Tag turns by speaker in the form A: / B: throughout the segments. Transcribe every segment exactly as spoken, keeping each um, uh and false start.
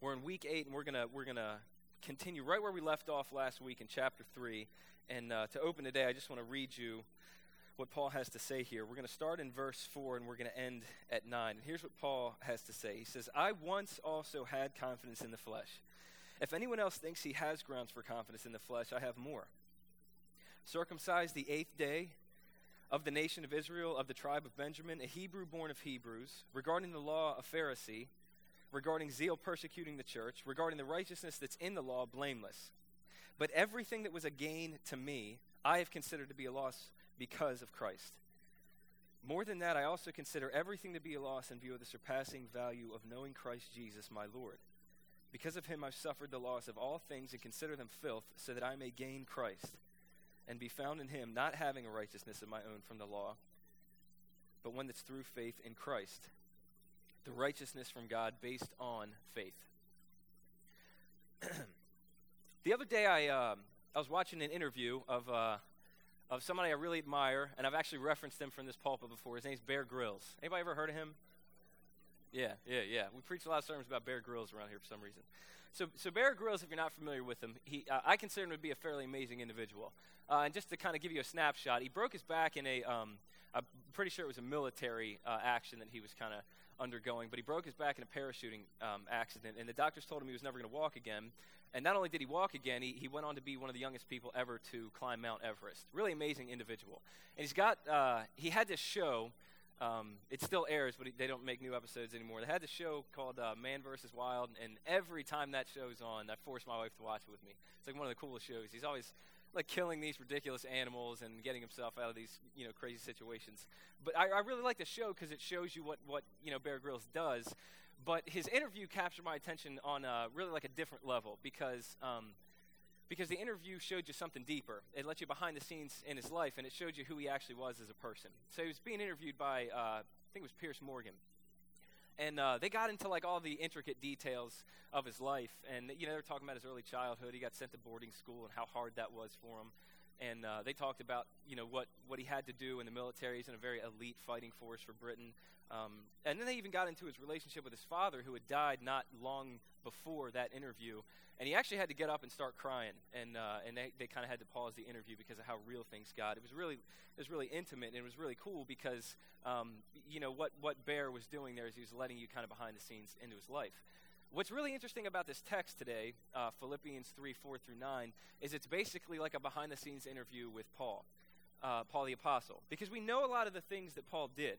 A: We're in week eight, and we're gonna we're gonna continue right where we left off last week in chapter three. And uh, to open today, I just want to read you what Paul has to say here. We're going to start in verse four, and we're going to end at nine. And here's what Paul has to say. He says, "I once also had confidence in the flesh. If anyone else thinks he has grounds for confidence in the flesh, I have more. Circumcised the eighth day, of the nation of Israel, of the tribe of Benjamin, a Hebrew born of Hebrews, regarding the law, a Pharisee, regarding zeal persecuting the church, regarding the righteousness that's in the law, blameless. But everything that was a gain to me, I have considered to be a loss because of Christ. More than that, I also consider everything to be a loss in view of the surpassing value of knowing Christ Jesus, my Lord. Because of him I've suffered the loss of all things and consider them filth, so that I may gain Christ and be found in him, not having a righteousness of my own from the law, but one that's through faith in Christ, the righteousness from God based on faith." The other day, I um, I was watching an interview of uh, of somebody I really admire, and I've actually referenced him from this pulpit before. His name's Bear Grylls. Anybody ever heard of him? Yeah, yeah, yeah. We preach a lot of sermons about Bear Grylls around here for some reason. So, so Bear Grylls, if you're not familiar with him, he uh, I consider him to be a fairly amazing individual. Uh, and just to kind of give you a snapshot, he broke his back in a, um, I'm pretty sure it was a military uh, action that he was kind of undergoing, but he broke his back in a parachuting um, accident, and the doctors told him he was never going to walk again. And not only did he walk again, he, he went on to be one of the youngest people ever to climb Mount Everest. Really amazing individual. And he's got, uh, he had this show, um, it still airs, but he, they don't make new episodes anymore. They had this show called uh, Man versus. Wild, and every time that show's on, I force my wife to watch it with me. It's like one of the coolest shows. He's always like killing these ridiculous animals and getting himself out of these, you know, crazy situations. But I, I really like the show because it shows you what, what, you know, Bear Grylls does. But his interview captured my attention on uh, really like a different level because um, because the interview showed you something deeper. It let you behind the scenes in his life, and it showed you who he actually was as a person. So he was being interviewed by, uh, I think it was Piers Morgan. And uh, they got into like all the intricate details of his life, and you know they were talking about his early childhood. He got sent to boarding school and how hard that was for him. And uh, they talked about you know what, what he had to do in the military. He's in a very elite fighting force for Britain. Um, and then they even got into his relationship with his father, who had died not long before that interview. And he actually had to get up and start crying, and uh, and they, they kind of had to pause the interview because of how real things got. It was really it was really intimate, and it was really cool because um, you know what what Bear was doing there is he was letting you kind of behind the scenes into his life. What's really interesting about this text today, uh, Philippians three, four through nine, is it's basically like a behind the scenes interview with Paul, uh, Paul the Apostle, because we know a lot of the things that Paul did.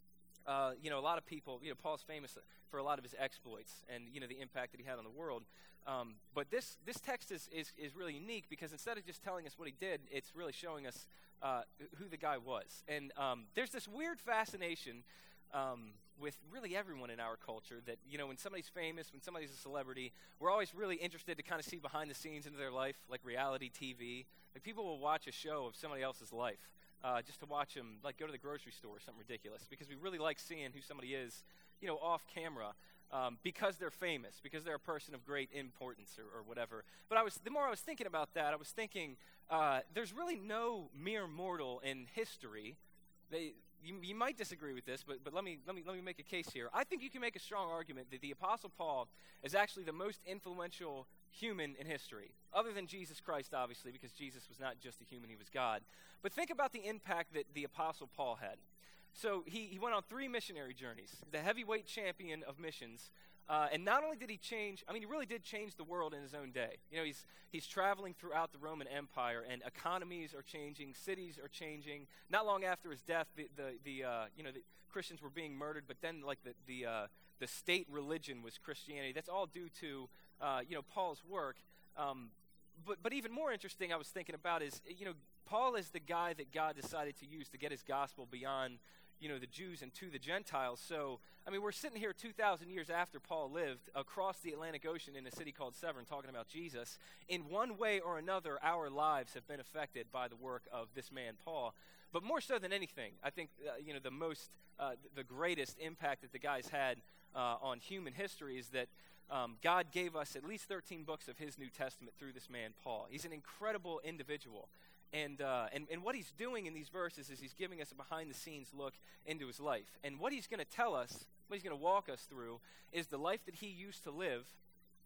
A: Uh, you know, a lot of people, you know, Paul's famous for a lot of his exploits and, you know, the impact that he had on the world. Um, but this this text is, is, is really unique because instead of just telling us what he did, it's really showing us uh, who the guy was. And um, there's this weird fascination um, with really everyone in our culture that, you know, when somebody's famous, when somebody's a celebrity, we're always really interested to kind of see behind the scenes into their life, like reality T V. Like people will watch a show of somebody else's life. Uh, just to watch them, like, go to the grocery store or something ridiculous, because we really like seeing who somebody is, you know, off camera, um, because they're famous, because they're a person of great importance or, or whatever. But I was, the more I was thinking about that, I was thinking, uh, there's really no mere mortal in history. They, you, you might disagree with this, but but let me let me let me make a case here. I think you can make a strong argument that the Apostle Paul is actually the most influential human in history, other than Jesus Christ, obviously, because Jesus was not just a human, he was God. But think about the impact that the Apostle Paul had. So he, he went on three missionary journeys, the heavyweight champion of missions, uh, and not only did he change, I mean, he really did change the world in his own day. You know, he's he's traveling throughout the Roman Empire, and economies are changing, cities are changing. Not long after his death, the, the, the uh, you know, the Christians were being murdered, but then, like, the, the, uh, the state religion was Christianity. That's all due to Uh, you know, Paul's work. Um, but but even more interesting, I was thinking about is, you know, Paul is the guy that God decided to use to get his gospel beyond, you know, the Jews and to the Gentiles. So, I mean, we're sitting here two thousand years after Paul lived across the Atlantic Ocean in a city called Severn talking about Jesus. In one way or another, our lives have been affected by the work of this man, Paul. But more so than anything, I think, uh, you know, the most, uh, the greatest impact that the guy's had uh, on human history is that Um, God gave us at least thirteen books of his New Testament through this man, Paul. He's an incredible individual. And, uh, and, and what he's doing in these verses is he's giving us a behind-the-scenes look into his life. And what he's going to tell us, what he's going to walk us through, is the life that he used to live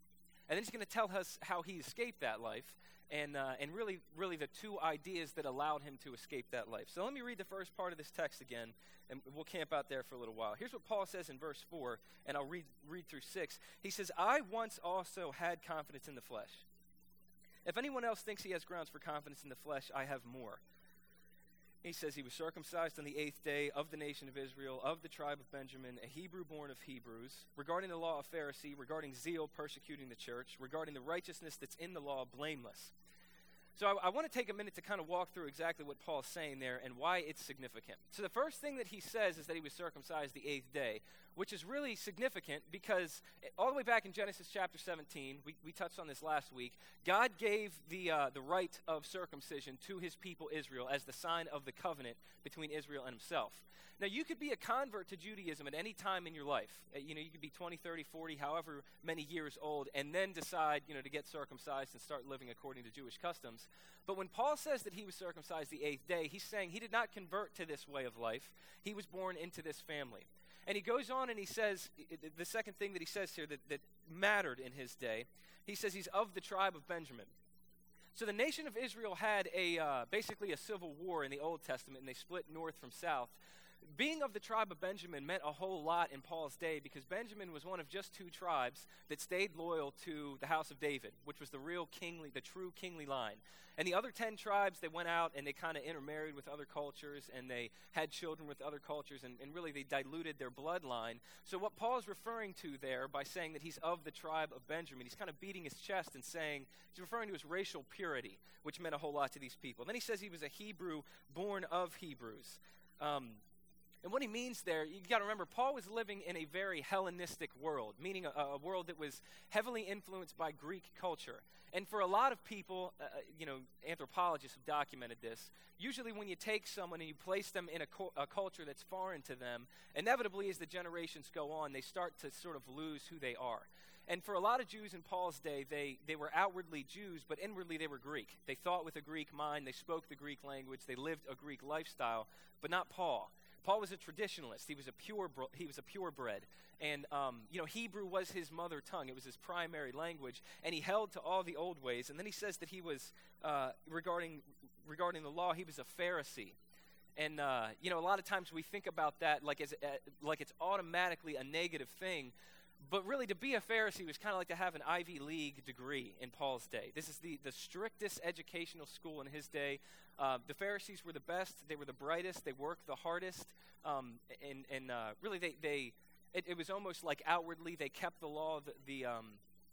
A: And then he's going to tell us how he escaped that life and uh, and really, really the two ideas that allowed him to escape that life. So let me read the first part of this text again, and we'll camp out there for a little while. Here's what Paul says in verse four, and I'll read, read through six. He says, I once also had confidence in the flesh. If anyone else thinks he has grounds for confidence in the flesh, I have more. He says he was circumcised on the eighth day, of the nation of Israel, of the tribe of Benjamin, a Hebrew born of Hebrews, regarding the law, a Pharisee, regarding zeal, persecuting the church, regarding the righteousness that's in the law, blameless. So I, I want to take a minute to kind of walk through exactly what Paul's saying there and why it's significant. So the first thing that he says is that he was circumcised the eighth day, which is really significant because all the way back in Genesis chapter seventeen, we, we touched on this last week, God gave the, uh, the rite of circumcision to his people Israel as the sign of the covenant between Israel and himself. Now, you could be a convert to Judaism at any time in your life. Uh, you know, you could be twenty, thirty, forty, however many years old, and then decide, you know, to get circumcised and start living according to Jewish customs. But when Paul says that he was circumcised the eighth day, he's saying he did not convert to this way of life. He was born into this family. And he goes on and he says, the second thing that he says here that, that mattered in his day, he says he's of the tribe of Benjamin. So the nation of Israel had a uh, basically a civil war in the Old Testament, and they split north from south. Being of the tribe of Benjamin meant a whole lot in Paul's day because Benjamin was one of just two tribes that stayed loyal to the house of David, which was the real kingly, the true kingly line. And the other ten tribes, they went out and they kind of intermarried with other cultures and they had children with other cultures and, and really they diluted their bloodline. So what Paul's referring to there by saying that he's of the tribe of Benjamin, he's kind of beating his chest and saying, he's referring to his racial purity, which meant a whole lot to these people. Then he says he was a Hebrew born of Hebrews. Um, And what he means there, you got to remember, Paul was living in a very Hellenistic world, meaning a, a world that was heavily influenced by Greek culture. And for a lot of people, uh, you know, anthropologists have documented this, usually when you take someone and you place them in a, co- a culture that's foreign to them, inevitably as the generations go on, they start to sort of lose who they are. And for a lot of Jews in Paul's day, they, they were outwardly Jews, but inwardly they were Greek. They thought with a Greek mind, they spoke the Greek language, they lived a Greek lifestyle, but not Paul. Paul was a traditionalist. He was a pure he was a purebred. And, um, you know, Hebrew was his mother tongue. It was his primary language. And he held to all the old ways. And then he says that he was, uh, regarding regarding the law, he was a Pharisee. And, uh, you know, a lot of times we think about that like, as, uh, like it's automatically a negative thing. But really, to be a Pharisee was kind of like to have an Ivy League degree in Paul's day. This is the, the strictest educational school in his day. Uh, the Pharisees were the best. They were the brightest. They worked the hardest. Um, and and uh, really, they, they it, it was almost like outwardly they kept the law. The, the um,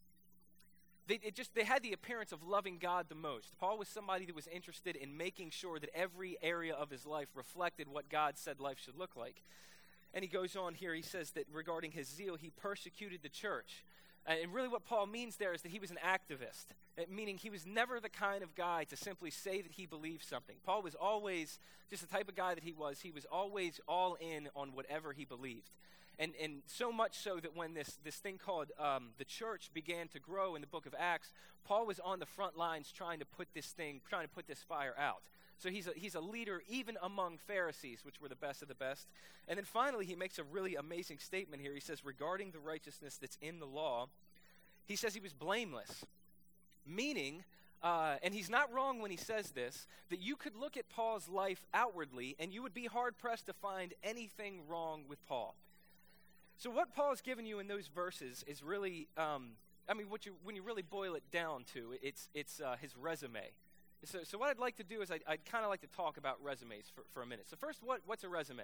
A: they it just they had the appearance of loving God the most. Paul was somebody that was interested in making sure that every area of his life reflected what God said life should look like. And he goes on here, he says that regarding his zeal, he persecuted the church. Uh, and really what Paul means there is that he was an activist, uh, meaning he was never the kind of guy to simply say that he believed something. Paul was always, just the type of guy that he was, he was always all in on whatever he believed. And and so much so that when this, this thing called um, the church began to grow in the book of Acts, Paul was on the front lines trying to put this thing, trying to put this fire out. So he's a, he's a leader even among Pharisees, which were the best of the best. And then finally, he makes a really amazing statement here. He says, regarding the righteousness that's in the law, he says he was blameless, meaning, uh, and he's not wrong when he says this, that you could look at Paul's life outwardly and you would be hard-pressed to find anything wrong with Paul. So what Paul's given you in those verses is really, um, I mean, what you, when you really boil it down to, it's, it's uh, his resume. So, so what I'd like to do is I'd, I'd kind of like to talk about resumes for, for a minute. So first, what, what's a resume?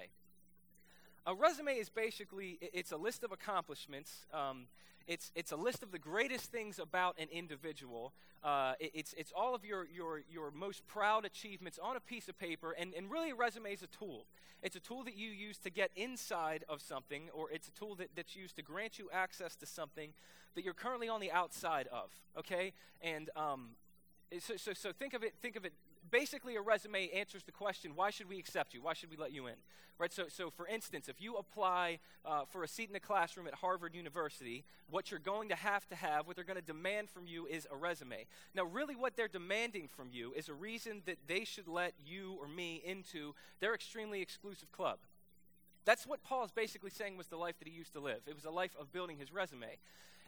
A: A resume is basically, it's a list of accomplishments. Um, it's it's a list of the greatest things about an individual. Uh, it, it's it's all of your, your, your most proud achievements on a piece of paper. And, and really, a resume is a tool. It's a tool that you use to get inside of something, or it's a tool that, that's used to grant you access to something that you're currently on the outside of, okay? And um, So, so, so think of it. Think of it. Basically, a resume answers the question: why should we accept you? Why should we let you in? Right. So, so for instance, if you apply uh, for a seat in the classroom at Harvard University, what you're going to have to have, what they're going to demand from you, is a resume. Now, really, what they're demanding from you is a reason that they should let you or me into their extremely exclusive club. That's what Paul is basically saying was the life that he used to live. It was a life of building his resume.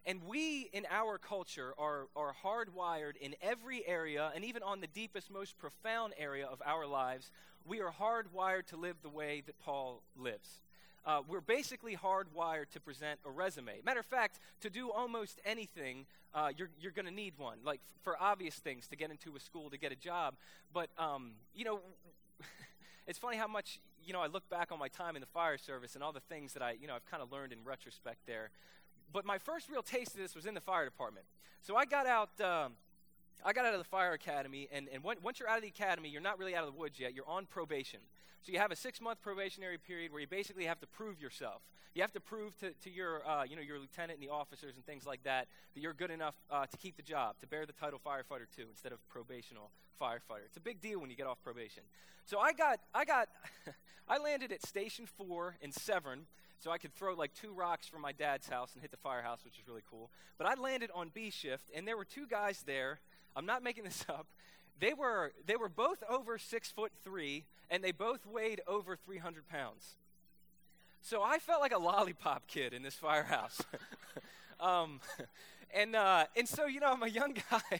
A: And we, in our culture, are, are hardwired in every area, and even on the deepest, most profound area of our lives, we are hardwired to live the way that Paul lives. Uh, we're basically hardwired to present a resume. Matter of fact, to do almost anything, uh, you're, you're going to need one, like f- for obvious things, to get into a school, to get a job. But, um, you know, it's funny how much, you know, I look back on my time in the fire service and all the things that I, you know, I've kind of learned in retrospect there. But my first real taste of this was in the fire department. So I got out, um, I got out of the fire academy, and, and when, once you're out of the academy, you're not really out of the woods yet. You're on probation. So you have a six-month probationary period where you basically have to prove yourself. You have to prove to, to your, uh, you know, your lieutenant and the officers and things like that that you're good enough uh, to keep the job, to bear the title firefighter two instead of probational firefighter. It's a big deal when you get off probation. So I got, I got, I landed at Station Four in Severn, so I could throw like two rocks from my dad's house and hit the firehouse, which is really cool. But I landed on B shift, and there were two guys there. I'm not making this up. They were they were both over six foot three, and they both weighed over three hundred pounds. So I felt like a lollipop kid in this firehouse. um, and uh, and so, you know, I'm a young guy.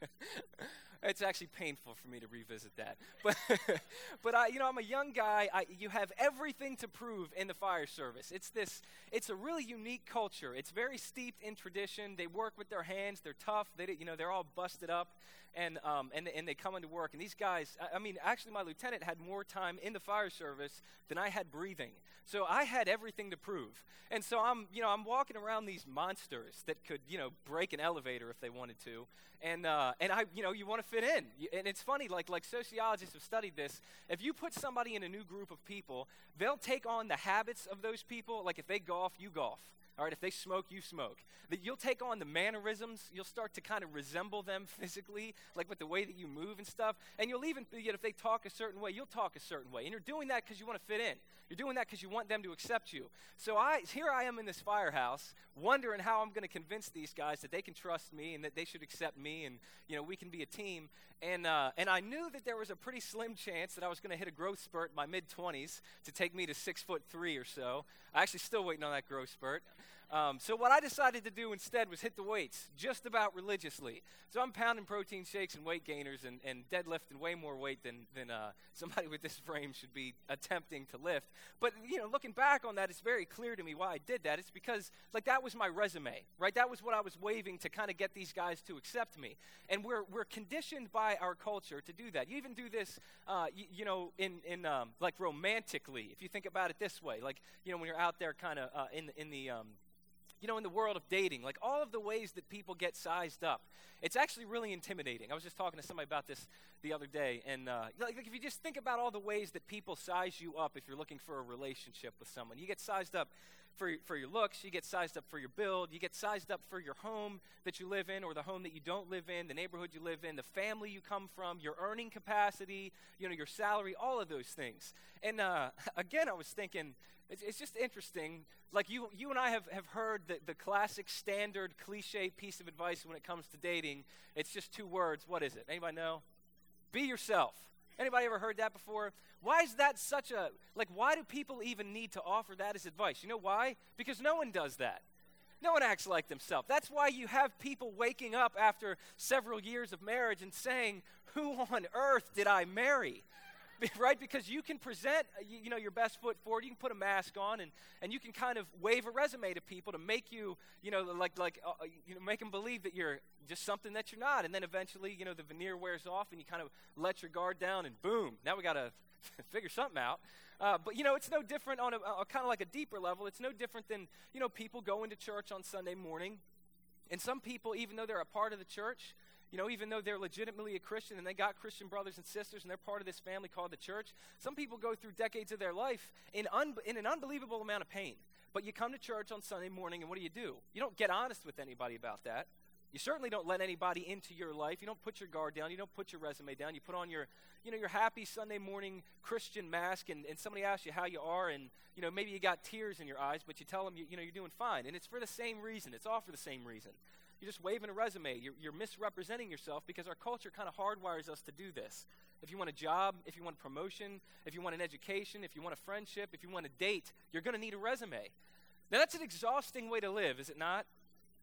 A: It's actually painful for me to revisit that. But, but I, you know, I'm a young guy. I, you have everything to prove in the fire service. It's this, it's a really unique culture. It's very steeped in tradition. They work with their hands. They're tough. They, you know, they're all busted up, and um, and and they come into work. And these guys, I, I mean, actually, my lieutenant had more time in the fire service than I had breathing. So I had everything to prove. And so I'm, you know, I'm walking around these monsters that could, you know, break an elevator if they wanted to. And uh, and I, you know, you want to fit in. And it's funny, like like sociologists have studied this. If you put somebody in a new group of people, they'll take on the habits of those people. Like if they golf, you golf. All right, if they smoke, you smoke. That you'll take on the mannerisms. You'll start to kind of resemble them physically, like with the way that you move and stuff. And you'll even, you know, if they talk a certain way, you'll talk a certain way. And you're doing that because you want to fit in. You're doing that because you want them to accept you. So I, here I am in this firehouse, wondering how I'm going to convince these guys that they can trust me and that they should accept me, and you know we can be a team. And uh, and I knew that there was a pretty slim chance that I was going to hit a growth spurt in my mid twenties to take me to six foot three or so. I actually still waiting on that growth spurt. Um, so what I decided to do instead was hit the weights just about religiously. So I'm pounding protein shakes and weight gainers and, and deadlifting way more weight than, than uh, somebody with this frame should be attempting to lift. But, you know, looking back on that, it's very clear to me why I did that. It's because, like, that was my resume, right? That was what I was waving to kind of get these guys to accept me. And we're we're conditioned by our culture to do that. You even do this, uh, you, you know, in, in um, like, romantically, if you think about it this way. Like, you know, when you're out there kind of uh, in, in the... Um, You know, in the world of dating, like all of the ways that people get sized up, it's actually really intimidating. I was just talking to somebody about this the other day, and uh, like, like if you just think about all the ways that people size you up if you're looking for a relationship with someone, you get sized up for, for your looks, you get sized up for your build, you get sized up for your home that you live in or the home that you don't live in, the neighborhood you live in, the family you come from, your earning capacity, you know, your salary, all of those things. And uh, again, I was thinking, It's, it's just interesting. Like you, you and I have, have heard the, the classic standard cliche piece of advice when it comes to dating. It's just two words. What is it? Anybody know? Be yourself. Anybody ever heard that before? Why is that such a, like, why do people even need to offer that as advice? You know why? Because no one does that. No one acts like themselves. That's why you have people waking up after several years of marriage and saying, who on earth did I marry? Right? Because you can present, you, you know, your best foot forward. You can put a mask on, and, and you can kind of wave a resume to people to make you, you know, like like uh, you know, make them believe that you're just something that you're not. And then eventually, you know, the veneer wears off, and you kind of let your guard down, and boom, now we got to figure something out. Uh, but you know, it's no different on a, a kind of like a deeper level. It's no different than, you know, people going to church on Sunday morning, and some people, even though they're a part of the church, you know, even though they're legitimately a Christian and they got Christian brothers and sisters and they're part of this family called the church, some people go through decades of their life in, un- in an unbelievable amount of pain. But you come to church on Sunday morning, and what do you do? You don't get honest with anybody about that. You certainly don't let anybody into your life. You don't put your guard down. You don't put your resume down. You put on your, you know, your happy Sunday morning Christian mask, and, and somebody asks you how you are, and, you know, maybe you got tears in your eyes, but you tell them, you, you know, you're doing fine. And it's for the same reason. It's all for the same reason. You're just waving a resume. You're, you're misrepresenting yourself because our culture kind of hardwires us to do this. If you want a job, if you want a promotion, if you want an education, if you want a friendship, if you want a date, you're going to need a resume. Now, that's an exhausting way to live, is it not?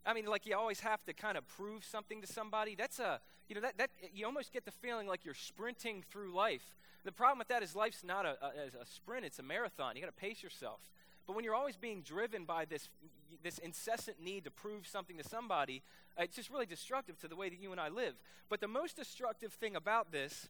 A: I mean, like you always have to kind of prove something to somebody. That's a, you know, that, that you almost get the feeling like you're sprinting through life. The problem with that is life's not a, a, a sprint, it's a marathon. You got to pace yourself. But when you're always being driven by this this incessant need to prove something to somebody, uh, it's just really destructive to the way that you and I live. But the most destructive thing about this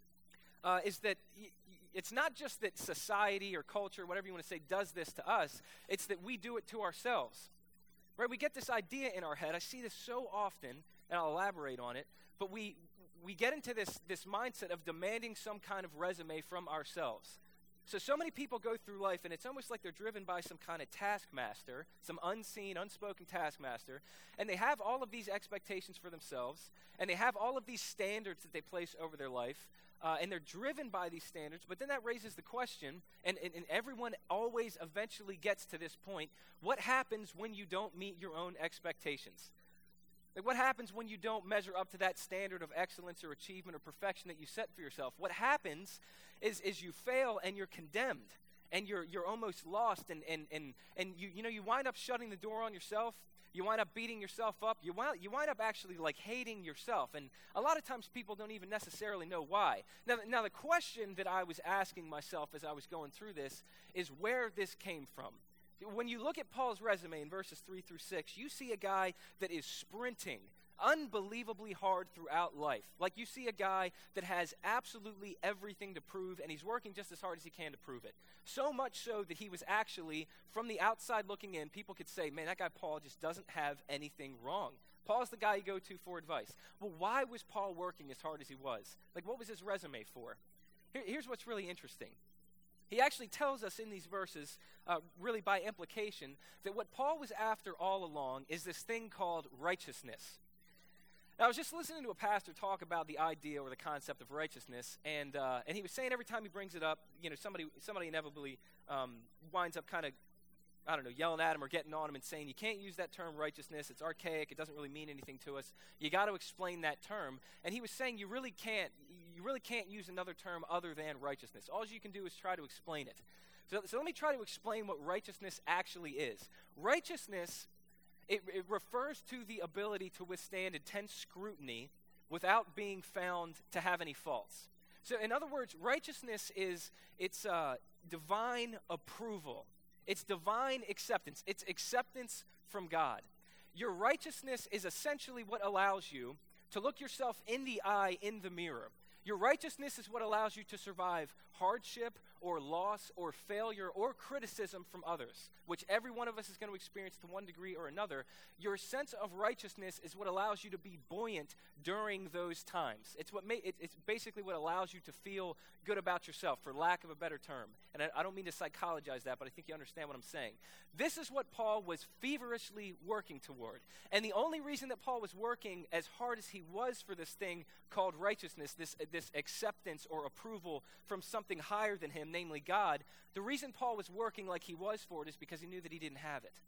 A: uh, is that y- y- it's not just that society or culture, whatever you want to say, does this to us. It's that we do it to ourselves. Right? We get this idea in our head. I see this so often, and I'll elaborate on it. But we we get into this this mindset of demanding some kind of resume from ourselves. So, so many people go through life, and it's almost like they're driven by some kind of taskmaster, some unseen, unspoken taskmaster, and they have all of these expectations for themselves, and they have all of these standards that they place over their life, uh, and they're driven by these standards. But then that raises the question, and, and, and everyone always eventually gets to this point, what happens when you don't meet your own expectations? Like, what happens when you don't measure up to that standard of excellence or achievement or perfection that you set for yourself? What happens is, is you fail and you're condemned and you're you're almost lost, and and and, and you you know you wind up shutting the door on yourself. You wind up beating yourself up. You wind, you wind up actually like hating yourself. And a lot of times people don't even necessarily know why. Now, now the question that I was asking myself as I was going through this is where this came from. When you look at Paul's resume in verses three through six, you see a guy that is sprinting unbelievably hard throughout life. Like you see a guy that has absolutely everything to prove, and he's working just as hard as he can to prove it. So much so that he was actually, from the outside looking in, people could say, man, that guy Paul just doesn't have anything wrong. Paul's the guy you go to for advice. Well, why was Paul working as hard as he was? Like, what was his resume for? Here, here's what's really interesting. He actually tells us in these verses, uh, really by implication, that what Paul was after all along is this thing called righteousness. Now, I was just listening to a pastor talk about the idea or the concept of righteousness, and uh, and he was saying every time he brings it up, you know, somebody somebody inevitably um, winds up kind of, I don't know, yelling at him or getting on him and saying, you can't use that term righteousness, it's archaic, it doesn't really mean anything to us. You got to explain that term. And he was saying you really can't, you really can't use another term other than righteousness. All you can do is try to explain it. So, so let me try to explain what righteousness actually is. Righteousness, it, it refers to the ability to withstand intense scrutiny without being found to have any faults. So in other words, righteousness is, it's uh, divine approval. It's divine acceptance. It's acceptance from God. Your righteousness is essentially what allows you to look yourself in the eye in the mirror. Your righteousness is what allows you to survive hardship or loss or failure or criticism from others, which every one of us is going to experience to one degree or another. Your sense of righteousness is what allows you to be buoyant during those times. It's what ma- it, it's basically what allows you to feel good about yourself, for lack of a better term. And I, I don't mean to psychologize that, but I think you understand what I'm saying. This is what Paul was feverishly working toward. And the only reason that Paul was working as hard as he was for this thing called righteousness, this, this acceptance or approval from something higher than him, namely God, the reason Paul was working like he was for it is because he knew that he didn't have it.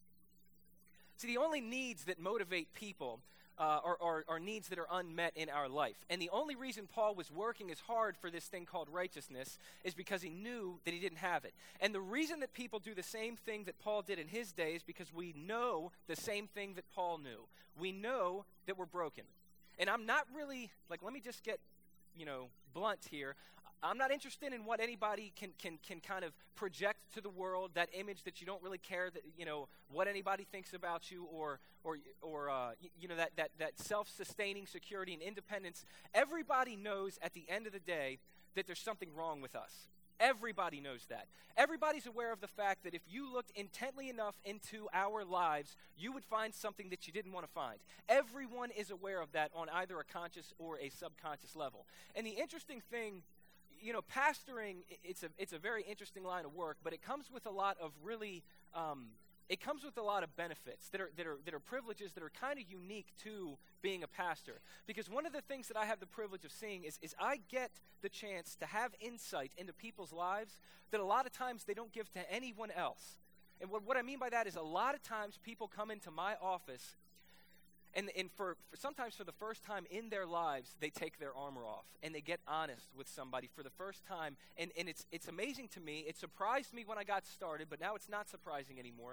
A: See, the only needs that motivate people uh, are, are, are needs that are unmet in our life. And the only reason Paul was working as hard for this thing called righteousness is because he knew that he didn't have it. And the reason that people do the same thing that Paul did in his day is because we know the same thing that Paul knew. We know that we're broken. And I'm not really, like, let me just get, you know, blunt here. I'm not interested in what anybody can, can, can kind of project to the world, that image that you don't really care that, you know, what anybody thinks about you, or, or, or uh, you, you know, that, that, that self-sustaining security and independence. Everybody knows at the end of the day that there's something wrong with us. Everybody knows that. Everybody's aware of the fact that if you looked intently enough into our lives, you would find something that you didn't want to find. Everyone is aware of that on either a conscious or a subconscious level. And the interesting thing, you know, pastoring, it's a it's a very interesting line of work, but it comes with a lot of really, um, it comes with a lot of benefits that are that are that are privileges that are kind of unique to being a pastor. Because one of the things that I have the privilege of seeing is is I get the chance to have insight into people's lives that a lot of times they don't give to anyone else. And what what I mean by that is a lot of times people come into my office. And, and for, for sometimes for the first time in their lives, they take their armor off and they get honest with somebody for the first time. And, and it's it's amazing to me. It surprised me when I got started, but now it's not surprising anymore.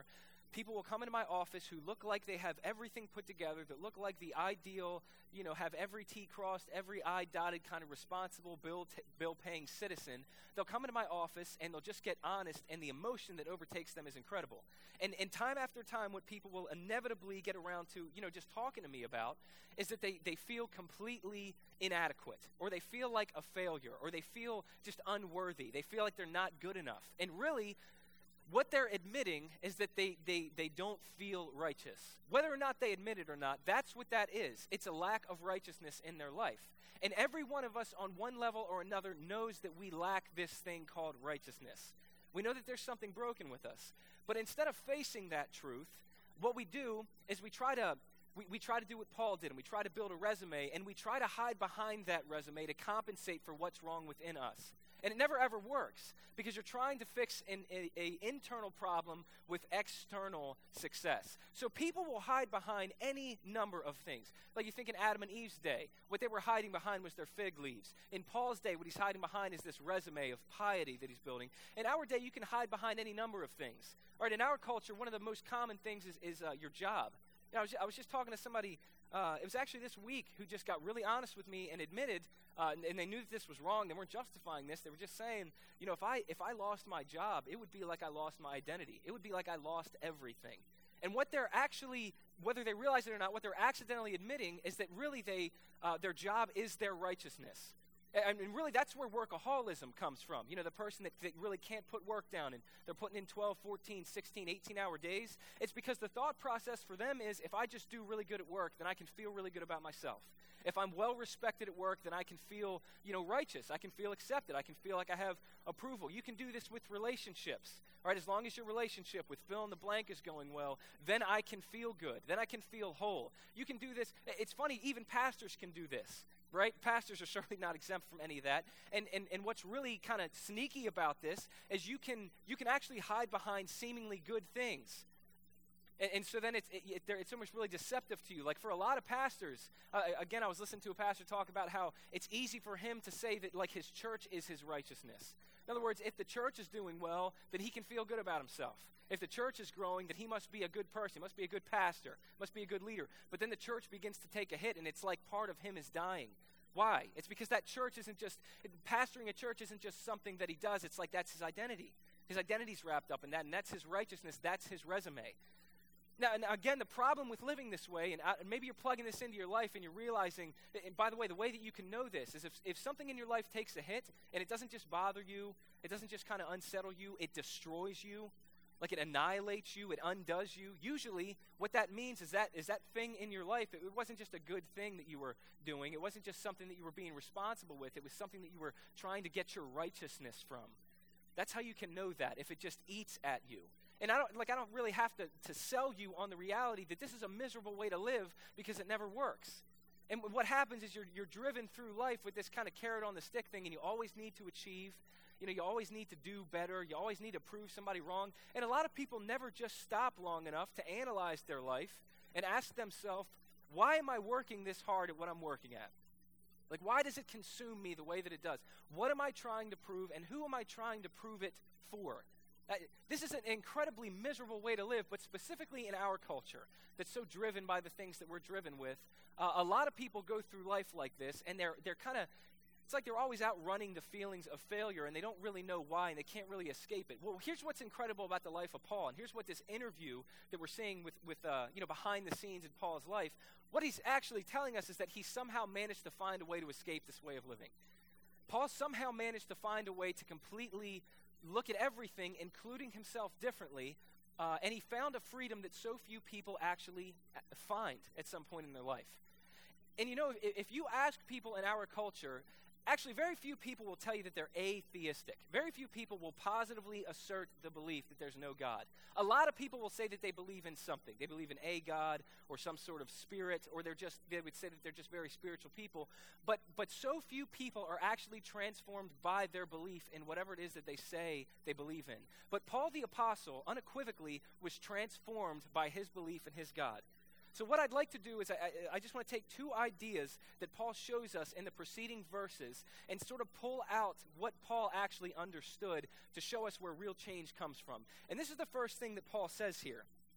A: People will come into my office who look like they have everything put together, that look like the ideal, you know, have every T crossed, every I dotted kind of responsible bill t- bill-paying citizen. They'll come into my office and they'll just get honest, and the emotion that overtakes them is incredible. And, and time after time, what people will inevitably get around to, you know, just talking to me about is that they, they feel completely inadequate, or they feel like a failure, or they feel just unworthy. They feel like they're not good enough. And really, what they're admitting is that they, they, they don't feel righteous. Whether or not they admit it or not, that's what that is. It's a lack of righteousness in their life. And every one of us on one level or another knows that we lack this thing called righteousness. We know that there's something broken with us. But instead of facing that truth, what we do is we try to we, we try to do what Paul did, and we try to build a resume, and we try to hide behind that resume to compensate for what's wrong within us. And it never ever works, because you're trying to fix an a, a internal problem with external success. So people will hide behind any number of things. Like you think in Adam and Eve's day, what they were hiding behind was their fig leaves. In Paul's day, what he's hiding behind is this resume of piety that he's building. In our day, you can hide behind any number of things. All right, in our culture, one of the most common things is, is uh, your job. You know, I, was, I was just talking to somebody, uh, it was actually this week, who just got really honest with me and admitted, uh, and, and they knew that this was wrong. They weren't justifying this. They were just saying, you know, if I if I lost my job, it would be like I lost my identity. It would be like I lost everything. And what they're actually, whether they realize it or not, what they're accidentally admitting is that really they uh, their job is their righteousness. I mean, really, that's where workaholism comes from. You know, the person that, that really can't put work down, and they're putting in twelve, fourteen, sixteen, eighteen-hour days. It's because the thought process for them is, if I just do really good at work, then I can feel really good about myself. If I'm well-respected at work, then I can feel, you know, righteous. I can feel accepted. I can feel like I have approval. You can do this with relationships, all right? As long as your relationship with fill in the blank is going well, then I can feel good. Then I can feel whole. You can do this. It's funny, even pastors can do this. Right? Pastors are certainly not exempt from any of that. And and, and what's really kind of sneaky about this is you can you can actually hide behind seemingly good things. And, and so then it's it, it, it's almost really deceptive to you. Like for a lot of pastors, uh, again, I was listening to a pastor talk about how it's easy for him to say that like his church is his righteousness. In other words, if the church is doing well, then he can feel good about himself. If the church is growing, then he must be a good person, he must be a good pastor, must be a good leader. But then the church begins to take a hit, and it's like part of him is dying. Why? It's because that church isn't just, pastoring a church isn't just something that he does. It's like that's his identity. His identity's wrapped up in that, and that's his righteousness. That's his resume. Now, and again, the problem with living this way, and, and maybe you're plugging this into your life and you're realizing, and by the way, the way that you can know this is if, if something in your life takes a hit, and it doesn't just bother you, it doesn't just kind of unsettle you, it destroys you, like it annihilates you, it undoes you. Usually, what that means is that is that thing in your life, it, it wasn't just a good thing that you were doing. It wasn't just something that you were being responsible with. It was something that you were trying to get your righteousness from. That's how you can know that, if it just eats at you. And I don't like I don't really have to, to sell you on the reality that this is a miserable way to live, because it never works. And what happens is you're you're driven through life with this kind of carrot on the stick thing, and you always need to achieve. You know, you always need to do better. You always need to prove somebody wrong. And a lot of people never just stop long enough to analyze their life and ask themselves, why am I working this hard at what I'm working at? Like, why does it consume me the way that it does? What am I trying to prove, and who am I trying to prove it for? Uh, this is an incredibly miserable way to live, but specifically in our culture that's so driven by the things that we're driven with. Uh, a lot of people go through life like this, and they're they're kind of, it's like they're always outrunning the feelings of failure, and they don't really know why, and they can't really escape it. Well, here's what's incredible about the life of Paul, and here's what this interview that we're seeing with, with uh, you know, behind the scenes in Paul's life, what he's actually telling us is that he somehow managed to find a way to escape this way of living. Paul somehow managed to find a way to completely look at everything, including himself, differently, uh, and he found a freedom that so few people actually find at some point in their life. And you know, if, if you ask people in our culture, actually, very few people will tell you that they're atheistic. Very few people will positively assert the belief that there's no God. A lot of people will say that they believe in something. They believe in a God or some sort of spirit, or they're just, they would say that they're just very spiritual people. But but so few people are actually transformed by their belief in whatever it is that they say they believe in. But Paul the Apostle unequivocally was transformed by his belief in his God. So what I'd like to do is I, I just want to take two ideas that Paul shows us in the preceding verses and sort of pull out what Paul actually understood to show us where real change comes from. And this is the first thing that Paul says here.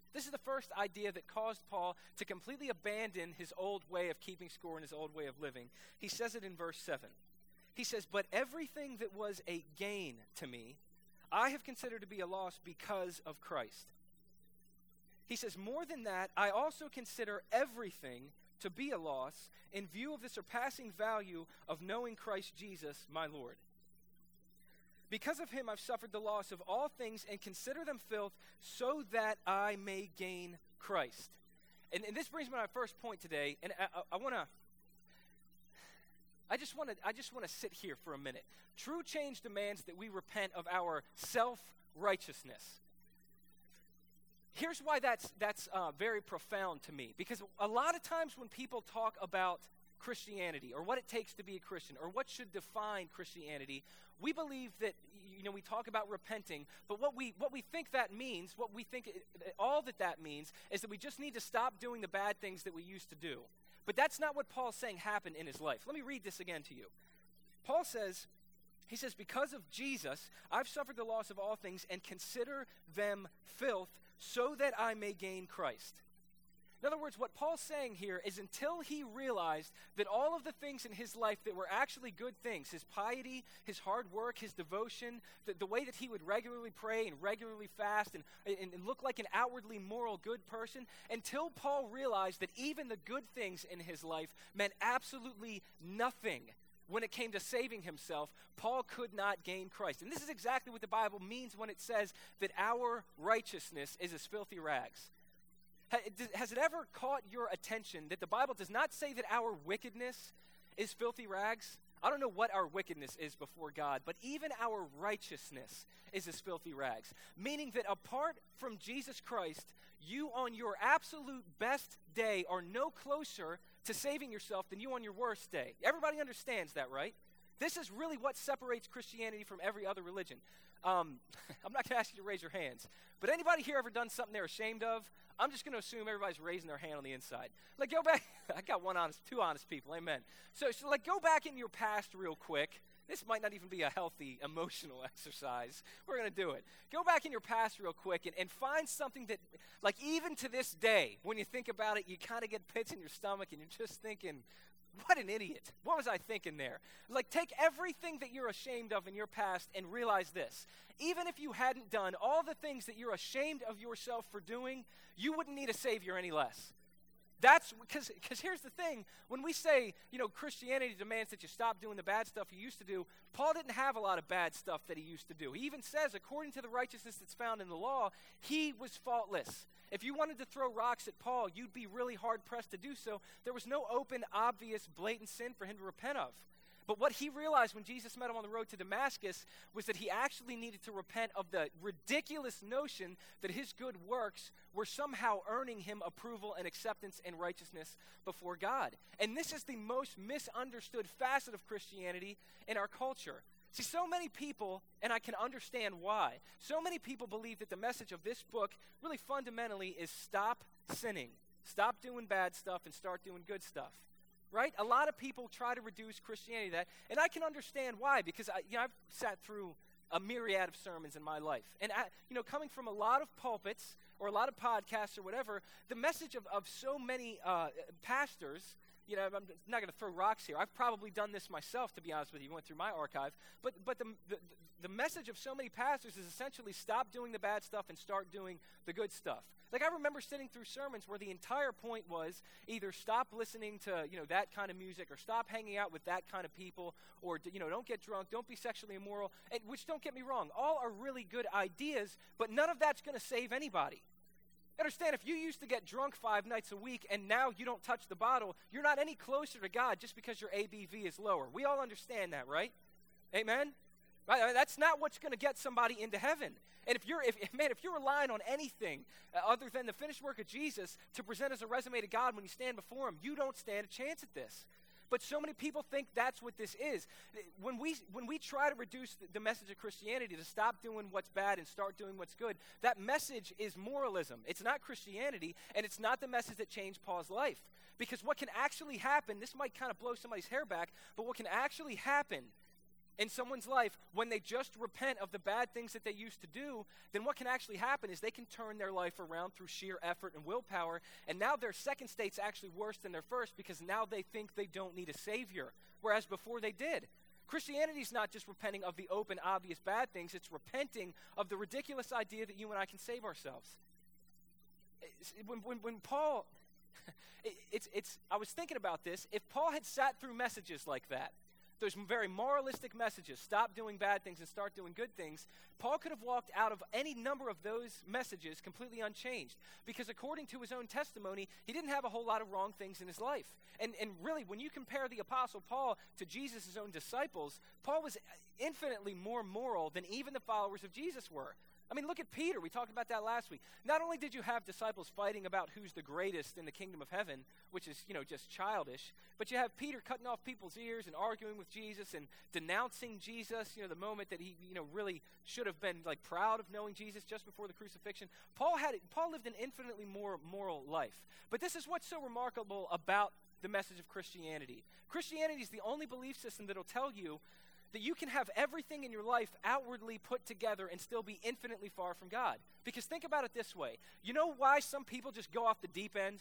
A: This is the first idea that caused Paul to completely abandon his old way of keeping score and his old way of living. He says it in verse seven. He says, "But everything that was a gain to me, I have considered to be a loss because of Christ." He says, "More than that, I also consider everything to be a loss in view of the surpassing value of knowing Christ Jesus, my Lord. Because of him I've suffered the loss of all things and consider them filth so that I may gain Christ." And, and this brings me to my first point today, and I, I, I want to I just want to I just want to sit here for a minute. True change demands that we repent of our self-righteousness. Here's why that's that's uh, very profound to me, because a lot of times when people talk about Christianity or what it takes to be a Christian or what should define Christianity, we believe that, you know, we talk about repenting, but what we what we think that means, what we think it, all that that means is that we just need to stop doing the bad things that we used to do. But that's not what Paul's saying happened in his life. Let me read this again to you. Paul says, he says, "Because of Jesus, I've suffered the loss of all things and consider them filth so that I may gain Christ." In other words, what Paul's saying here is until he realized that all of the things in his life that were actually good things, his piety, his hard work, his devotion, the, the way that he would regularly pray and regularly fast and, and, and look like an outwardly moral good person, until Paul realized that even the good things in his life meant absolutely nothing when it came to saving himself, Paul could not gain Christ. And this is exactly what the Bible means when it says that our righteousness is as filthy rags. Has it ever caught your attention that the Bible does not say that our wickedness is filthy rags? I don't know what our wickedness is before God, but even our righteousness is as filthy rags. Meaning that apart from Jesus Christ, you on your absolute best day are no closer to saving yourself than you on your worst day. Everybody understands that, right? This is really what separates Christianity from every other religion. Um, I'm not going to ask you to raise your hands, but anybody here ever done something they're ashamed of? I'm just going to assume everybody's raising their hand on the inside. Like, go back. I got one honest, two honest people. Amen. So, so, like, go back in your past real quick. This might not even be a healthy emotional exercise. We're going to do it. Go back in your past real quick and, and find something that, like, even to this day, when you think about it, you kind of get pits in your stomach and you're just thinking, what an idiot. What was I thinking there? Like, take everything that you're ashamed of in your past and realize this. Even if you hadn't done all the things that you're ashamed of yourself for doing, you wouldn't need a Savior any less. That's because because here's the thing. When we say, you know, Christianity demands that you stop doing the bad stuff you used to do, Paul didn't have a lot of bad stuff that he used to do. He even says, according to the righteousness that's found in the law, he was faultless. If you wanted to throw rocks at Paul, you'd be really hard-pressed to do so. There was no open, obvious, blatant sin for him to repent of. But what he realized when Jesus met him on the road to Damascus was that he actually needed to repent of the ridiculous notion that his good works were somehow earning him approval and acceptance and righteousness before God. And this is the most misunderstood facet of Christianity in our culture. See, so many people, and I can understand why, so many people believe that the message of this book really fundamentally is stop sinning. Stop doing bad stuff and start doing good stuff. Right? A lot of people try to reduce Christianity to that, and I can understand why, because I, you know, I've sat through a myriad of sermons in my life. And, I, you know, coming from a lot of pulpits or a lot of podcasts or whatever, the message of, of so many uh, pastors, you know, I'm not going to throw rocks here. I've probably done this myself, to be honest with you. Went through my archive. But but the, the the message of so many pastors is essentially stop doing the bad stuff and start doing the good stuff. Like, I remember sitting through sermons where the entire point was either stop listening to, you know, that kind of music, or stop hanging out with that kind of people, or, you know, don't get drunk, don't be sexually immoral, and, which, don't get me wrong, all are really good ideas, but none of that's going to save anybody. Understand, if you used to get drunk five nights a week and now you don't touch the bottle, you're not any closer to God just because your A B V is lower. We all understand that, right? Amen? Right? I mean, that's not what's going to get somebody into heaven. And if you're, if, if man, if you're relying on anything uh, other than the finished work of Jesus to present as a resume to God when you stand before him, you don't stand a chance at this. But so many people think that's what this is. When we when we try to reduce the, the message of Christianity to stop doing what's bad and start doing what's good, that message is moralism. It's not Christianity, and it's not the message that changed Paul's life. Because what can actually happen, this might kind of blow somebody's hair back, but what can actually happen in someone's life, when they just repent of the bad things that they used to do, then what can actually happen is they can turn their life around through sheer effort and willpower, and now their second state's actually worse than their first because now they think they don't need a savior, whereas before they did. Christianity is not just repenting of the open, obvious bad things, it's repenting of the ridiculous idea that you and I can save ourselves. When, when, when Paul, it, it's, it's, I was thinking about this, if Paul had sat through messages like that, those very moralistic messages, stop doing bad things and start doing good things, Paul could have walked out of any number of those messages completely unchanged. Because according to his own testimony, he didn't have a whole lot of wrong things in his life. And, and really, when you compare the Apostle Paul to Jesus' own disciples, Paul was infinitely more moral than even the followers of Jesus were. I mean, look at Peter. We talked about that last week. Not only did you have disciples fighting about who's the greatest in the kingdom of heaven, which is, you know, just childish, but you have Peter cutting off people's ears and arguing with Jesus and denouncing Jesus, you know, the moment that he, you know, really should have been, like, proud of knowing Jesus just before the crucifixion. Paul had Paul lived an infinitely more moral life. But this is what's so remarkable about the message of Christianity. Christianity is the only belief system that will tell you that you can have everything in your life outwardly put together and still be infinitely far from God. Because think about it this way. You know why some people just go off the deep end?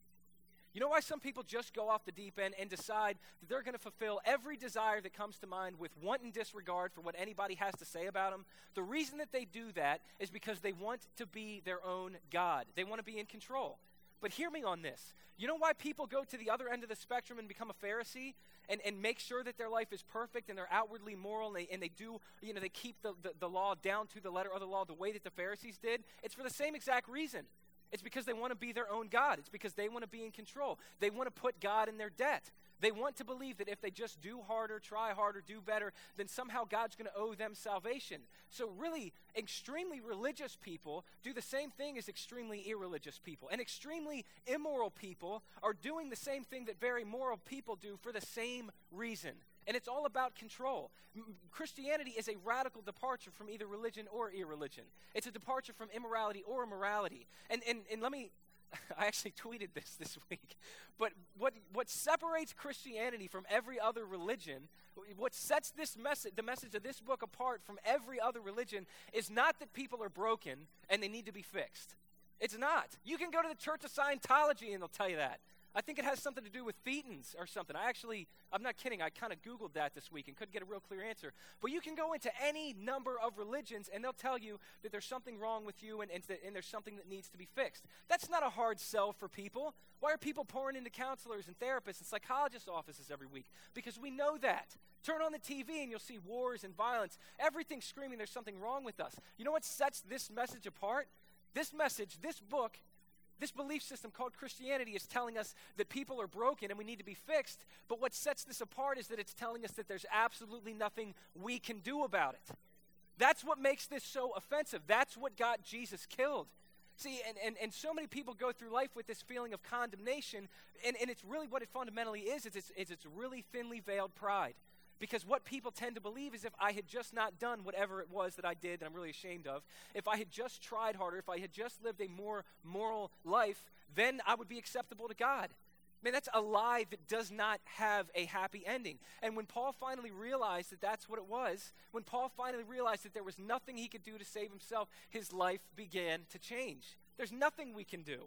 A: You know why some people just go off the deep end and decide that they're going to fulfill every desire that comes to mind with wanton disregard for what anybody has to say about them? The reason that they do that is because they want to be their own God. They want to be in control. But hear me on this. You know why people go to the other end of the spectrum and become a Pharisee and, and make sure that their life is perfect and they're outwardly moral and they, and they do, you know, they keep the, the, the law down to the letter of the law the way that the Pharisees did? It's for the same exact reason. It's because they want to be their own God. It's because they want to be in control. They want to put God in their debt. They want to believe that if they just do harder, try harder, do better, then somehow God's going to owe them salvation. So really, extremely religious people do the same thing as extremely irreligious people. And extremely immoral people are doing the same thing that very moral people do for the same reason. And it's all about control. M- Christianity is a radical departure from either religion or irreligion. It's a departure from immorality or morality. And, and, and let me... I actually tweeted this this week. But what what separates Christianity from every other religion, what sets this message, the message of this book apart from every other religion is not that people are broken and they need to be fixed. It's not. You can go to the Church of Scientology and they'll tell you that. I think it has something to do with thetans or something. I actually, I'm not kidding, I kind of Googled that this week and couldn't get a real clear answer. But you can go into any number of religions and they'll tell you that there's something wrong with you and, and, th- and there's something that needs to be fixed. That's not a hard sell for people. Why are people pouring into counselors and therapists and psychologists' offices every week? Because we know that. Turn on the T V and you'll see wars and violence. Everything's screaming there's something wrong with us. You know what sets this message apart? This message, this book, this belief system called Christianity is telling us that people are broken and we need to be fixed, but what sets this apart is that it's telling us that there's absolutely nothing we can do about it. That's what makes this so offensive. That's what got Jesus killed. See, and, and, and so many people go through life with this feeling of condemnation, and, and it's really what it fundamentally is, is it's, is it's really thinly veiled pride. Because what people tend to believe is if I had just not done whatever it was that I did that I'm really ashamed of, if I had just tried harder, if I had just lived a more moral life, then I would be acceptable to God. Man, that's a lie that does not have a happy ending. And when Paul finally realized that that's what it was, when Paul finally realized that there was nothing he could do to save himself, his life began to change. There's nothing we can do.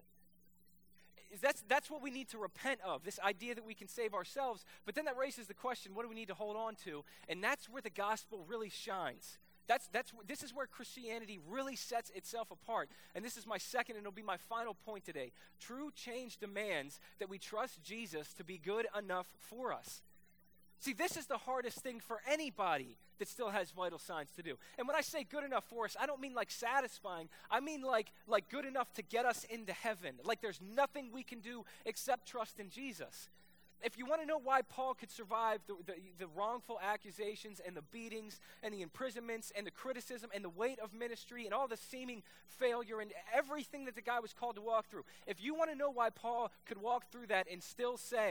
A: That's, that's what we need to repent of, this idea that we can save ourselves. But then that raises the question, what do we need to hold on to? And that's where the gospel really shines. That's, that's, this is where Christianity really sets itself apart. And this is my second, and it'll be my final point today. True change demands that we trust Jesus to be good enough for us. See, this is the hardest thing for anybody that still has vital signs to do. And when I say good enough for us, I don't mean like satisfying. I mean like, like good enough to get us into heaven. Like there's nothing we can do except trust in Jesus. If you want to know why Paul could survive the, the, the wrongful accusations and the beatings and the imprisonments and the criticism and the weight of ministry and all the seeming failure and everything that the guy was called to walk through, if you want to know why Paul could walk through that and still say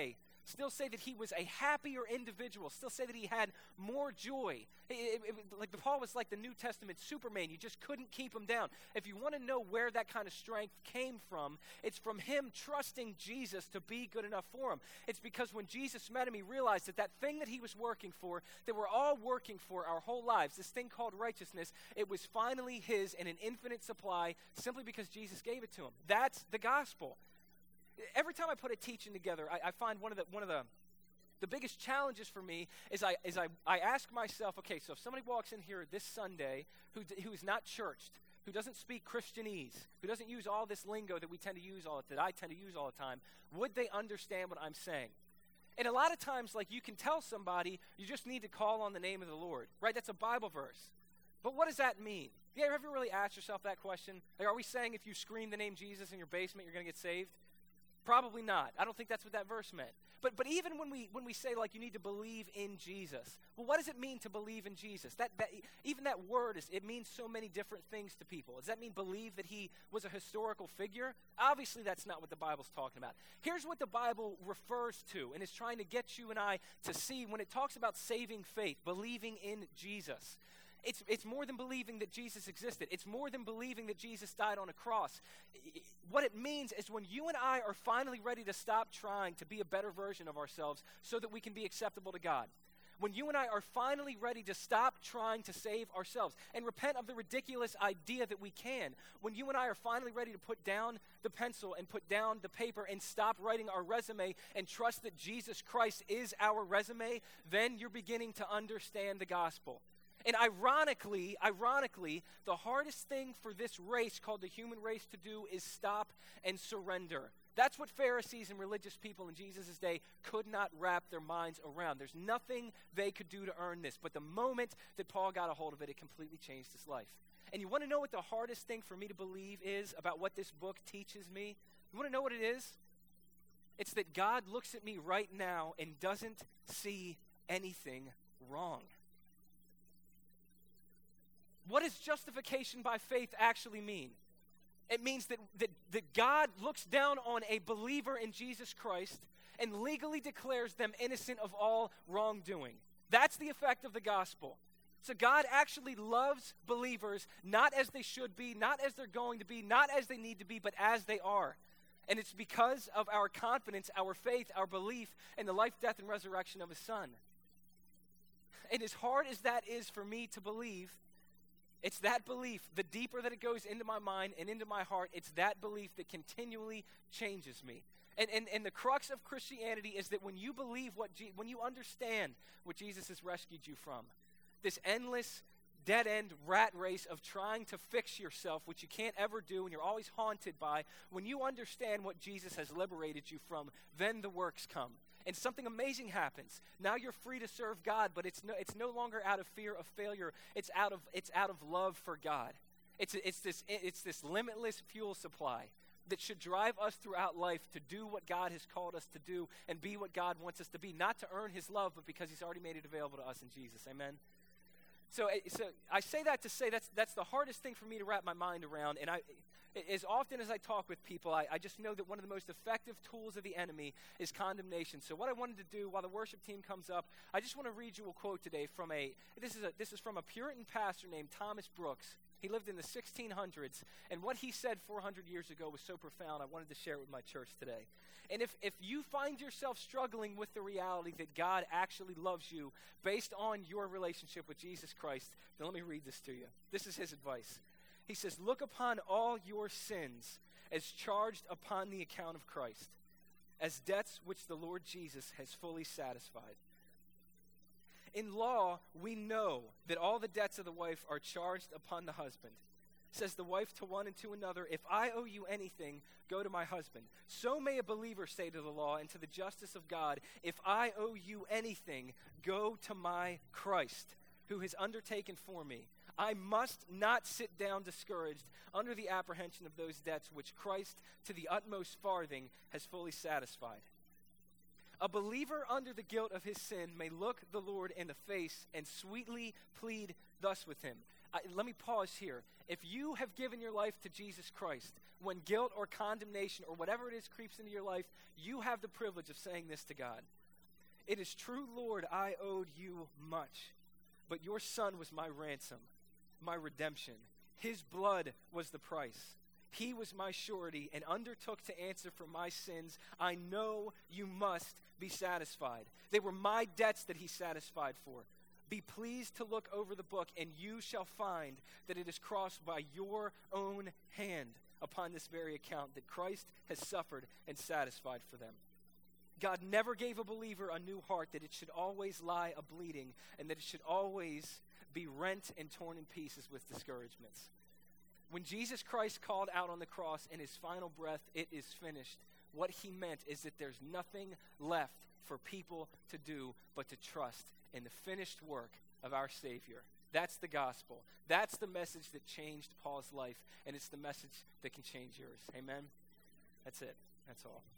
A: still say that he was a happier individual, still say that he had more joy. It, it, it, like Paul was like the New Testament Superman. You just couldn't keep him down. If you want to know where that kind of strength came from, it's from him trusting Jesus to be good enough for him. It's because when Jesus met him, he realized that that thing that he was working for, that we're all working for our whole lives, this thing called righteousness, it was finally his in an infinite supply simply because Jesus gave it to him. That's the gospel. Every time I put a teaching together, I, I find one of the one of the the biggest challenges for me is I is I, I ask myself, okay, so if somebody walks in here this Sunday who who is not churched, who doesn't speak Christianese, who doesn't use all this lingo that we tend to use all that I tend to use all the time, would they understand what I'm saying? And a lot of times, like, you can tell somebody you just need to call on the name of the Lord, right? That's a Bible verse. But what does that mean? You ever really asked yourself that question? Like, are we saying if you scream the name Jesus in your basement, you're going to get saved? Probably not. I don't think that's what that verse meant. But but even when we when we say, like, you need to believe in Jesus, well, what does it mean to believe in Jesus? That that even that word is it means so many different things to people. Does that mean believe that he was a historical figure? Obviously, that's not what the Bible's talking about. Here's what the Bible refers to and is trying to get you and I to see when it talks about saving faith, believing in Jesus. It's, it's more than believing that Jesus existed. It's more than believing that Jesus died on a cross. What it means is when you and I are finally ready to stop trying to be a better version of ourselves so that we can be acceptable to God. When you and I are finally ready to stop trying to save ourselves and repent of the ridiculous idea that we can. When you and I are finally ready to put down the pencil and put down the paper and stop writing our resume and trust that Jesus Christ is our resume, then you're beginning to understand the gospel. And ironically, ironically, the hardest thing for this race called the human race to do is stop and surrender. That's what Pharisees and religious people in Jesus' day could not wrap their minds around. There's nothing they could do to earn this. But the moment that Paul got a hold of it, it completely changed his life. And you want to know what the hardest thing for me to believe is about what this book teaches me? You want to know what it is? It's that God looks at me right now and doesn't see anything wrong. What does justification by faith actually mean? It means that, that, that God looks down on a believer in Jesus Christ and legally declares them innocent of all wrongdoing. That's the effect of the gospel. So God actually loves believers not as they should be, not as they're going to be, not as they need to be, but as they are. And it's because of our confidence, our faith, our belief in the life, death, and resurrection of his Son. And as hard as that is for me to believe, it's that belief, the deeper that it goes into my mind and into my heart, it's that belief that continually changes me. And, and, and the crux of Christianity is that when you believe what, Je- when you understand what Jesus has rescued you from, this endless, dead-end rat race of trying to fix yourself, which you can't ever do and you're always haunted by, when you understand what Jesus has liberated you from, then the works come. And something amazing happens. Now you're free to serve God, but it's no, it's no longer out of fear of failure. It's out of it's out of love for God. It's it's this it's this limitless fuel supply that should drive us throughout life to do what God has called us to do and be what God wants us to be, not to earn his love, but because he's already made it available to us in Jesus. Amen. So, so I say that to say that's that's the hardest thing for me to wrap my mind around. And I, as often as I talk with people, I, I just know that one of the most effective tools of the enemy is condemnation. So what I wanted to do while the worship team comes up, I just want to read you a quote today from a this is a this is from a Puritan pastor named Thomas Brooks. He lived in the sixteen hundreds, and what he said four hundred years ago was so profound, I wanted to share it with my church today. And if, if you find yourself struggling with the reality that God actually loves you based on your relationship with Jesus Christ, then let me read this to you. This is his advice. He says, look upon all your sins as charged upon the account of Christ, as debts which the Lord Jesus has fully satisfied. In law, we know that all the debts of the wife are charged upon the husband. Says the wife to one and to another, if I owe you anything, go to my husband. So may a believer say to the law and to the justice of God, if I owe you anything, go to my Christ, who has undertaken for me. I must not sit down discouraged under the apprehension of those debts which Christ to the utmost farthing has fully satisfied. A believer under the guilt of his sin may look the Lord in the face and sweetly plead thus with him. I, let me pause here. If you have given your life to Jesus Christ, when guilt or condemnation or whatever it is creeps into your life, you have the privilege of saying this to God. It is true, Lord, I owed you much, but your son was my ransom, my redemption. His blood was the price. He was my surety and undertook to answer for my sins. I know you must be satisfied. They were my debts that he satisfied for. Be pleased to look over the book, and you shall find that it is crossed by your own hand upon this very account that Christ has suffered and satisfied for them. God never gave a believer a new heart that it should always lie a bleeding and that it should always be rent and torn in pieces with discouragements. When Jesus Christ called out on the cross in his final breath, "It is finished," what he meant is that there's nothing left for people to do but to trust in the finished work of our Savior. That's the gospel. That's the message that changed Paul's life, and it's the message that can change yours. Amen? That's it. That's all.